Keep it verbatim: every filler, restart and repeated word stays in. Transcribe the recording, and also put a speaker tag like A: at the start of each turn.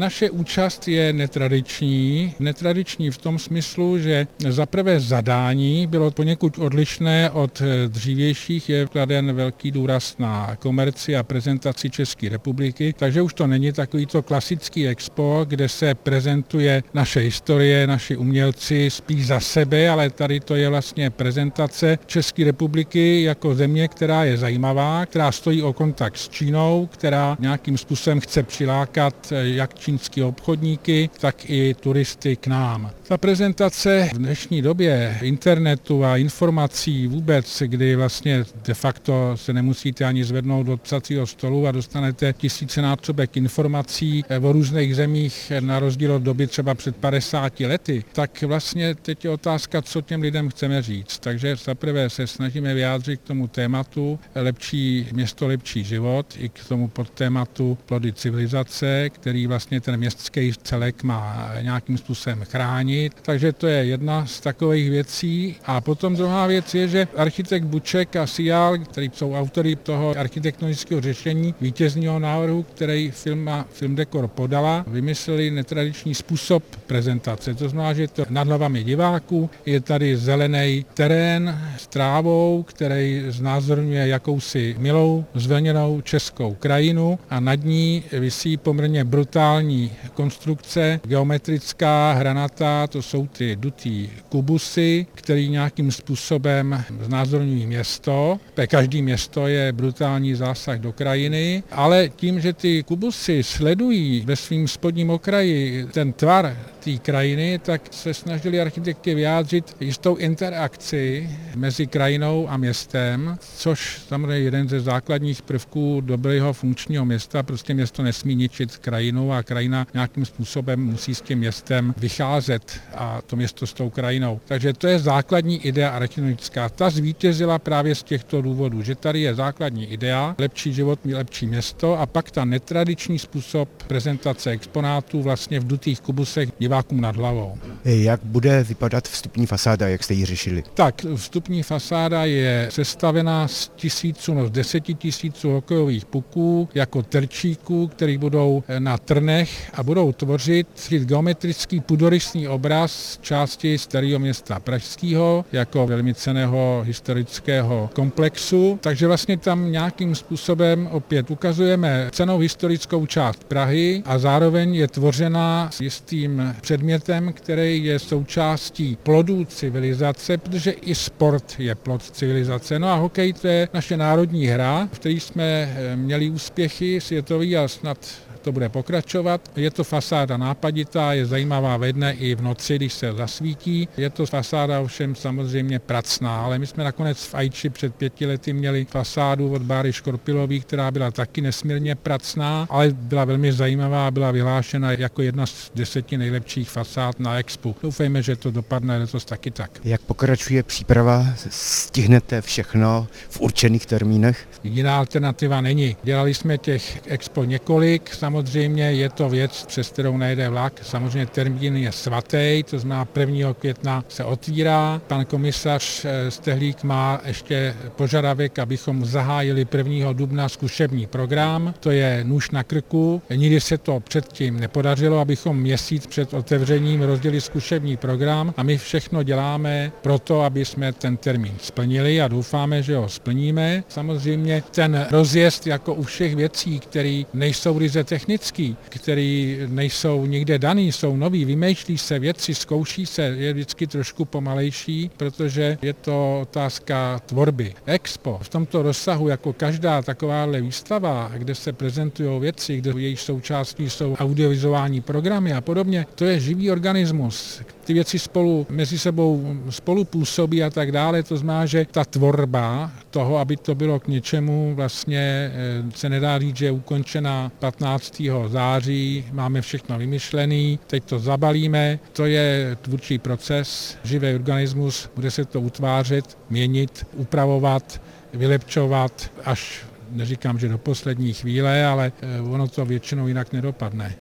A: Naše účast je netradiční. Netradiční v tom smyslu, že za prvé zadání bylo poněkud odlišné od dřívějších, je kladen velký důraz na komerci a prezentaci České republiky, takže už to není takovýto klasický expo, kde se prezentuje naše historie, naši umělci spíš za sebe, ale tady to je vlastně prezentace České republiky jako země, která je zajímavá, která stojí o kontakt s Čínou, která nějakým způsobem chce přilákat jak čínské obchodníky, tak i turisty k nám. Ta prezentace v dnešní době internetu a informací vůbec, kdy vlastně de facto se nemusíte ani zvednout do psacího stolu a dostanete tisícenásobek informací o různých zemích na rozdíl od doby třeba před padesáti lety, tak vlastně teď je otázka, co těm lidem chceme říct. Takže zaprvé se snažíme vyjádřit k tomu tématu lepší město, lepší život, i k tomu podtématu plody civilizace, který vlastně ten městský celek má nějakým způsobem chránit. Takže to je jedna z takových věcí. A potom druhá věc je, že architekt Buček a Sial, který jsou autory toho architektonického řešení vítězního návrhu, který firma Filmdekor podala, vymysleli netradiční způsob prezentace. To znamená, že to nad hlavami diváků je tady zelený terén s trávou, který znázorňuje jakousi milou zvlněnou českou krajinu a nad ní visí poměrně brutální konstrukce, geometrická, hranatá, to jsou ty dutý kubusy, který nějakým způsobem znázorňují město. Každý město je brutální zásah do krajiny, ale tím, že ty kubusy sledují ve svým spodním okraji ten tvar té krajiny, tak se snažili architekti vyjádřit jistou interakci mezi krajinou a městem, což samozřejmě je jeden ze základních prvků dobrého funkčního města. Prostě město nesmí ničit krajinu a krajina nějakým způsobem musí s tím městem vycházet a to město s tou krajinou. Takže to je základní idea architektonická. Ta zvítězila právě z těchto důvodů, že tady je základní idea, lepší život, lepší město a pak ta netradiční způsob prezentace exponátů vlastně v dutých kubusech divákům nad hlavou.
B: Jak bude vypadat vstupní fasáda, jak jste ji řešili?
A: Tak, vstupní fasáda je sestavená z tisíců, no z deseti tisíců hokejových puků jako terčíků, které budou na trnech a budou tvořit geometrický půdorysný obraz části starého města pražského jako velmi cenného historického komplexu. Takže vlastně tam nějakým způsobem opět ukazujeme cennou historickou část Prahy a zároveň je tvořena s jistým předmětem, který je součástí plodů civilizace, protože i sport je plod civilizace. No a hokej to je naše národní hra, v které jsme měli úspěchy světový a snad to bude pokračovat. Je to fasáda nápaditá, je zajímavá ve dne i v noci, když se zasvítí. Je to fasáda ovšem samozřejmě pracná, ale my jsme nakonec v Aiči před pěti lety měli fasádu od Báry Škorpilový, která byla taky nesmírně pracná, ale byla velmi zajímavá, byla vyhlášena jako jedna z deseti nejlepších fasád na Expu. Doufejme, že to dopadne letos taky tak.
B: Jak pokračuje příprava? Stihnete všechno v určených termínech?
A: Jiná alternativa není. Dělali jsme těch expo několik, samozřejmě je to věc, přes kterou nejde vlak. Samozřejmě termín je svatý, to znamená prvního května se otvírá. Pan komisař Stehlík má ještě požadavek, abychom zahájili prvního dubna zkušební program. To je nůž na krku. Nikdy se to předtím nepodařilo, abychom měsíc před otevřením rozdělili zkušební program a my všechno děláme proto, aby jsme ten termín splnili a doufáme, že ho splníme. Samozřejmě ten rozjezd jako u všech věcí, které nejsou ryze technický, který nejsou nikde daný, jsou nový, vymýšlí se věci, zkouší se, je vždycky trošku pomalejší, protože je to otázka tvorby. Expo v tomto rozsahu, jako každá takováhle výstava, kde se prezentují věci, kde jejich součástí jsou audiovizuální programy a podobně, to je živý organismus. Ty věci spolu mezi sebou spolu působí a tak dále, to znamená, že ta tvorba toho, aby to bylo k něčemu, vlastně se nedá říct, že je ukončena patnáctého září, máme všechno vymyšlený, teď to zabalíme, to je tvůrčí proces, živý organismus, bude se to utvářet, měnit, upravovat, vylepčovat, až neříkám, že do poslední chvíle, ale ono to většinou jinak nedopadne.